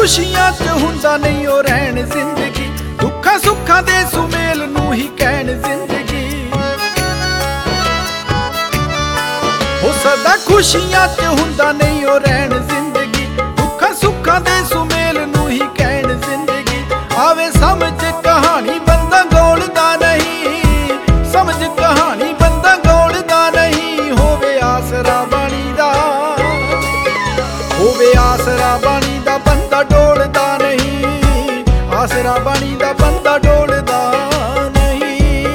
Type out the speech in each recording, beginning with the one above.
खुशियां च हुंदा नहीं ओ रहन जिंदगी, दुखां सुखां दे सुमेल नूं ही कहण जिंदगी। हो सदा खुशियां च हुंदा नहीं ओ रहन जिंदगी, दुखां सुखां दे सुमेल नूं ही कहण जिंदगी। आवे समझ कहानी बंदा गौलदा नहीं, समझ कहानी बंदा गौलदा नहीं। होवे आसरा बाणी दा, होवे आसरा बाणी दा बंदा डोलदा नहीं, आसरा बाणी दा बंदा डोलदा नहीं।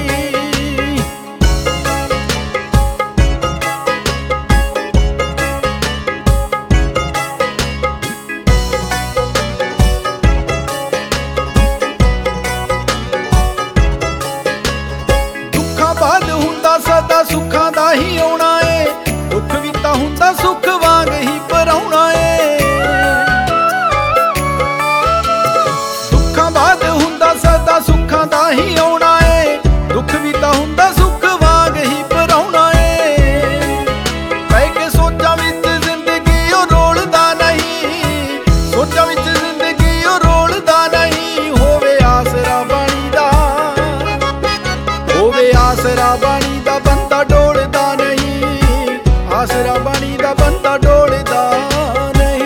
दुखां बाद हुंदा सदा सुखां दा ही आउणा है, दुख भी तां हुंदा सुख वांग ही पराउणा है। सदा सुखां दा ही आउणा है, दुख भी तां हुंदा सुख वांग ही पराउणा है। पै के सोचां विच जिंदगी ओ रोलदा नहीं, सोचां विच जिंदगी ओ रोलदा नहीं। होवे आसरा बाणी दा, होवे आसरा बाणी दा बंदा डोलदा नहीं, आसरा बाणी दा बंदा डोलदा नहीं।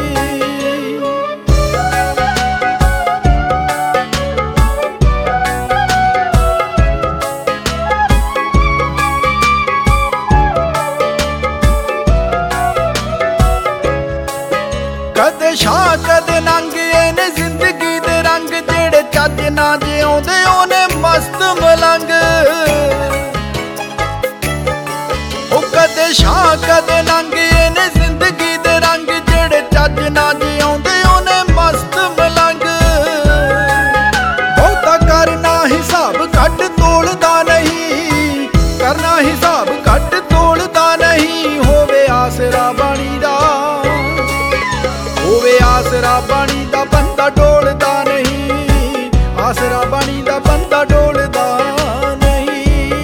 कदे शाह कदे नंग ने जिंदगी दे रंग, जेड़े चज ना जिउंदे ओने मस्त मलंग। ओ कदे शाह कदे नंग ने जिंदगी दे रंग, जेड़े चज ना जिउंदे ओने मस्त मलंग। बहुता करना हिसाब घट तोलदा नहीं, करना हिसाब घट तोलदा नहीं। होवे आसरा बाणी दा, होवे आसरा बाणी दा बंदा डोलदा नहीं, आसरा बाणी दा बंदा डोलदा नहीं।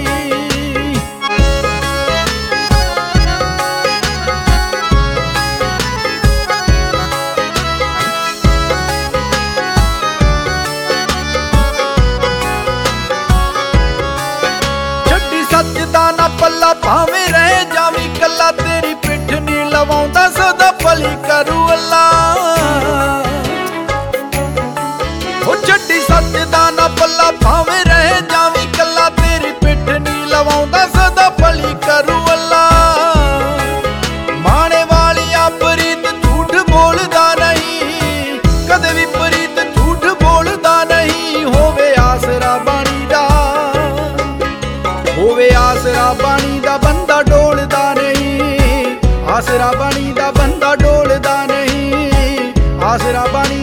छड्डी सच दा ना पल्ला भावें रह जावीं कल्ला, तेरी पिठ नी लवाउंदा सदा भली करू अल्लाह। ओ छड्डी सच दा ना पल्ला भावें रह जावीं कल्ला, तेरी पिठ नी लवाउंदा सदा भली करू अल्लाह। माणे वालिया प्रीत झूठ बोलदा नहीं, कदे भी प्रीत झूठ बोलदा नहीं। होवे आसरा बाणी दा, होवे आसरा बाणी दा बंदा डोलदा नहीं, आसरा बाणी दा बंदा डोलदा नहीं, आसरा बाणी